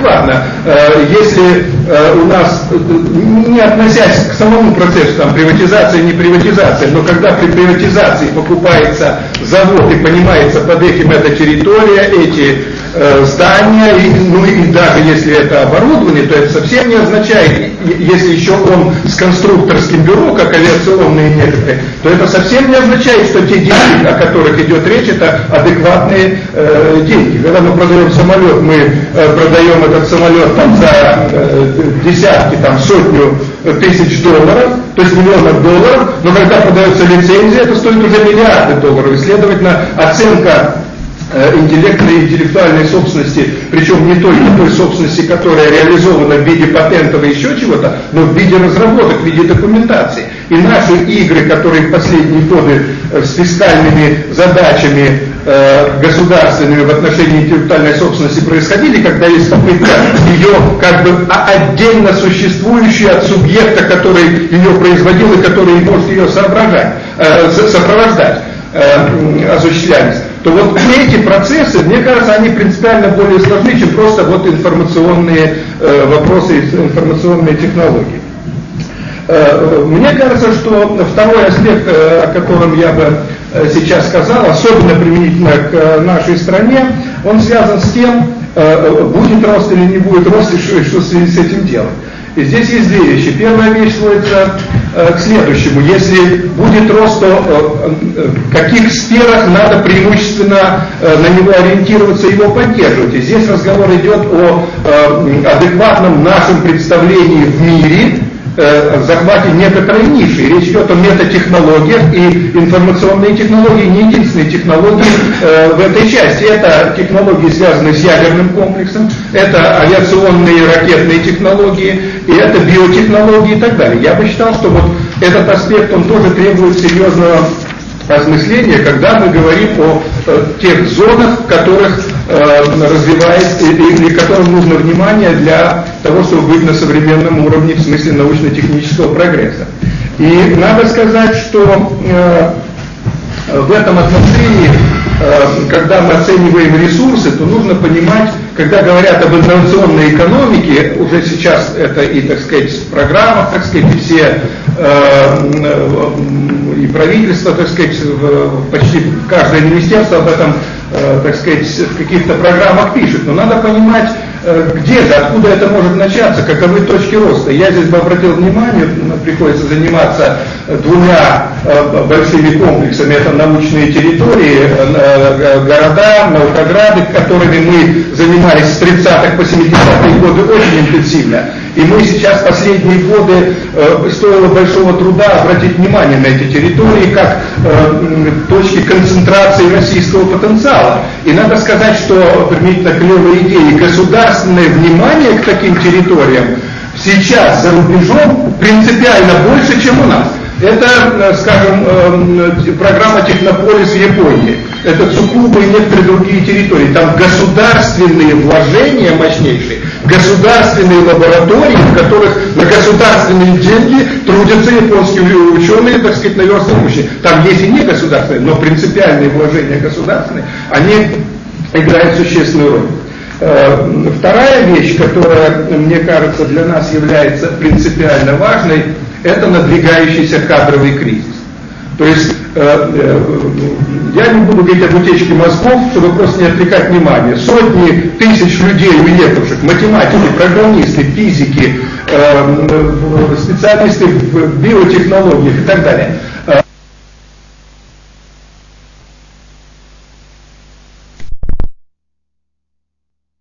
Ладно, если у нас, не относясь к самому процессу там, приватизации, не приватизации, но когда при приватизации покупается завод и понимается под этим эта территория, эти здания, и даже если это оборудование, то это совсем не означает, если еще он с конструкторским бюро, как авиационные некоторые, то это совсем не означает, что те деньги, о которых идет речь, это адекватные деньги. Когда мы продаем самолет, мы продаем этот самолет там, за десятки, там, сотню тысяч долларов, то есть миллионов долларов, но когда продается лицензия, это стоит уже миллиарды долларов, и, следовательно, оценка интеллектной и интеллектуальной собственности, причем не только той собственности, которая реализована в виде патентов и еще чего-то, но в виде разработок, в виде документации. И наши игры, которые в последние годы с фискальными задачами государственными в отношении интеллектуальной собственности происходили, когда есть попытка ее как бы отдельно существующую от субъекта, который ее производил и который может ее сопровождать, осуществлялись, то вот эти процессы, мне кажется, они принципиально более сложны, чем просто вот информационные вопросы, информационные технологии. Мне кажется, что второй аспект, о котором я бы сейчас сказал, особенно применительно к нашей стране, он связан с тем, будет рост или не будет рост, и что в связи с этим делать. И здесь есть две вещи. Первая вещь сводится к следующему. Если будет рост, то в каких сферах надо преимущественно на него ориентироваться и его поддерживать. И здесь разговор идет о адекватном нашем представлении в мире, захвате некоторой ниши. Речь идет о метатехнологиях, и информационные технологии не единственные технологии в этой части. Это технологии, связанные с ядерным комплексом, это авиационные ракетные технологии, и это биотехнологии и так далее. Я бы считал, что вот этот аспект, он тоже требует серьезного осмысления, когда мы говорим о тех зонах, в которых развивается или которым нужно внимание для того, чтобы быть на современном уровне в смысле научно-технического прогресса. И надо сказать, что в этом отношении, когда мы оцениваем ресурсы, то нужно понимать, когда говорят об инновационной экономике, уже сейчас это и, так сказать, в программах, так сказать, и все и правительство, так сказать, почти каждое министерство об этом, так сказать, в каких-то программах пишет. Но надо понимать, где-то, откуда это может начаться, каковы точки роста. Я здесь бы обратил внимание, приходится заниматься двумя большими комплексами, это научные территории, города, наукограды, которыми мы занимались с 30-х по 70-е годы очень интенсивно. И мы сейчас последние годы стоило большого труда обратить внимание на эти территории как точки концентрации российского потенциала. И надо сказать, что применительно к левой идее государственное внимание к таким территориям сейчас за рубежом принципиально больше, чем у нас. Это, скажем, программа «Технополис» в Японии. Это Цукуба и некоторые другие территории. Там государственные вложения мощнейшие, государственные лаборатории, в которых на государственные деньги трудятся японские ученые, так сказать, наверстывающие. Там есть и не государственные, но принципиальные вложения государственные, они играют существенную роль. Вторая вещь, которая, мне кажется, для нас является принципиально важной, это надвигающийся кадровый кризис. То есть, я не буду говорить об утечке мозгов, чтобы просто не отвлекать внимание. Сотни тысяч людей, уехавших, математики, программисты, физики, специалисты в биотехнологиях и так далее,